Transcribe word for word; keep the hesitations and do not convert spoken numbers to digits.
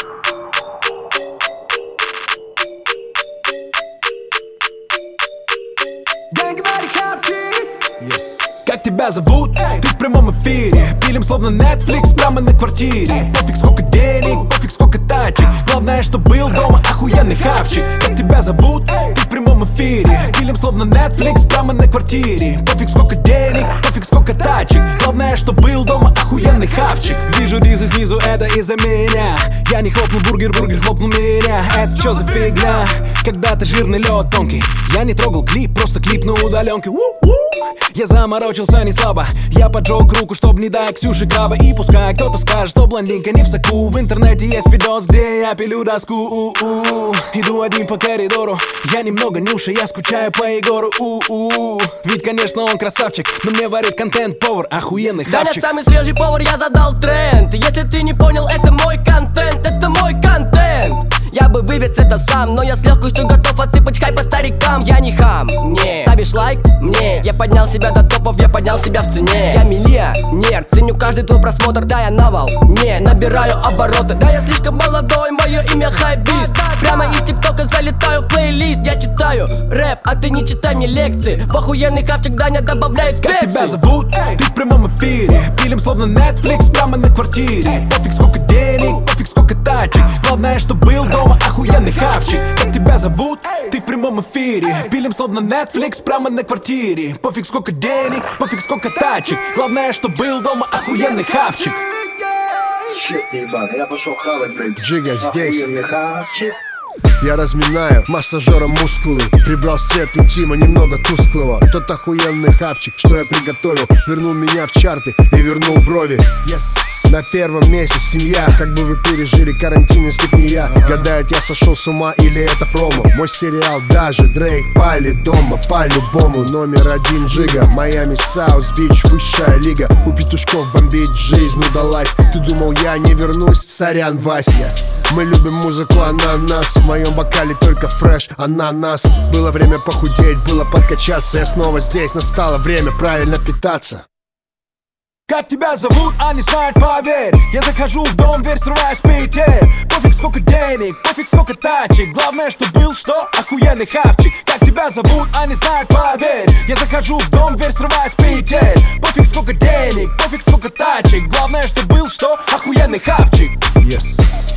Yes. Как тебя зовут? Ты в прямом эфире. Пилим словно Netflix прямо на квартире. Пофиг сколько денег, пофиг сколько тачек. Главное, что был дома охуенный хавчик. Как тебя зовут? Ты в прямом эфире. Пилим словно Netflix прямо на квартире. Пофиг сколько денег, пофиг сколько тачек. Главное, что был дома охуенный хавчик. Вижу дизы снизу, это из-за меня. Я не хлопнул бургер, бургер хлопнул меня. Это чё за фигня? Когда-то жирный лед тонкий. Я не трогал клип, просто клип на удаленке. Я заморочился не слабо. Я поджег руку, чтоб не дать Ксюше краба. И пускай кто-то скажет, что блондинка не в соку. В интернете есть видос, где я пилю доску. У-у-у. Иду один по коридору. Я немного нюша, я скучаю по Егору. У-у-у. Ведь, конечно, он красавчик, но мне варит контент повар, охуенный хавчик. Да, самый свежий повар, я задал тренд. Если ты не понял, это мой контент, это мой контент. Я бы вывез это сам, но я с легкостью готов отсыпать хай по старикам. Я не хам, не. Ставишь лайк? Мне. Я поднял себя до топов, я поднял себя в цене. Я миллионер, ценю каждый твой просмотр. Да, я на волне, набираю обороты. Да, я слишком молодой, мое имя хайбист. Прямо из тиктока залетаю в плейлист. Я читаю рэп, а ты не читай мне лекции. В охуенный хавчик Даня добавляет специи. Как тебя зовут? Ты в прямом эфире. Пилим словно Netflix прямо на квартире. Пофиг сколько денег, пофиг сколько тачек. Главное, что был дома охуенный хавчик. Как тебя зовут? Ты в прямом эфире. Пилим словно Netflix прямо на квартире. Пофиг сколько денег, пофиг сколько тачек. Главное, что был дома охуенный хавчик. Я пошел хавать, блин. Джига здесь. Хавчик. Я разминаю массажером мускулы. Прибрал свет интима немного тусклого. Тот охуенный хавчик, что я приготовил, вернул меня в чарты и вернул брови. Yes. На первом месте семья. Как бы вы пережили карантин, если б не я? Гадают, я сошел с ума или это промо? Мой сериал даже Дрейк пали дома. По-любому номер один Джига. Майами, Саус, Бич, высшая лига. У петушков бомбить жизнь удалась. Ты думал, я не вернусь? Сорян, Вася. Мы любим музыку ананас. В моем бокале только фреш, ананас. Было время похудеть, было подкачаться. Я снова здесь, настало время правильно питаться. Как тебя зовут, а не знают, поверь. Я захожу в дом, дверь срываю с петель. Пофиг сколько денег, пофиг сколько тачек. Главное, что был, что охуенный хавчик. Как тебя зовут, а не знают, поверь. Я захожу в дом, дверь срываю с петель. Пофиг сколько денег, пофиг сколько тачек. Главное, что был, что охуенный хавчик. Yes.